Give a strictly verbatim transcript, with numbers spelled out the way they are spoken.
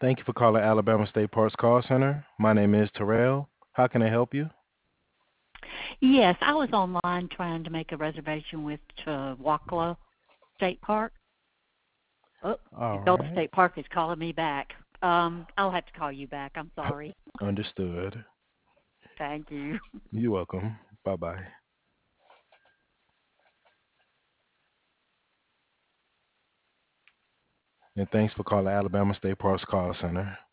Thank you for calling Alabama State Parks Call Center. My name is Terrell. How can I help you? Yes, I was online trying to make a reservation with uh, Wakla State Park. Oh, All Gulf right. State Park is calling me back. Um, I'll have to call you back. I'm sorry. Understood. Thank you. You're welcome. Bye bye. And thanks for calling Alabama State Parks Call Center.